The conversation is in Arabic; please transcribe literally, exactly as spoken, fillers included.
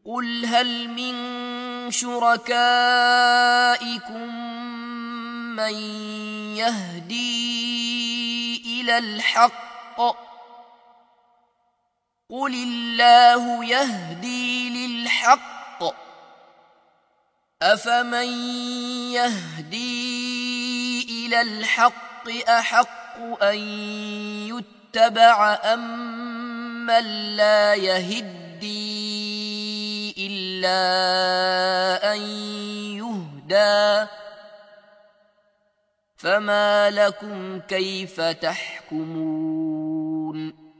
قل هل من شركائكم من يهدي إلى الحق قل الله يهدي للحق أفمن يهدي إلى الحق أحق أن يتبع أم من لا يهدي إلا أن يهدى فما لكم كيف تحكمون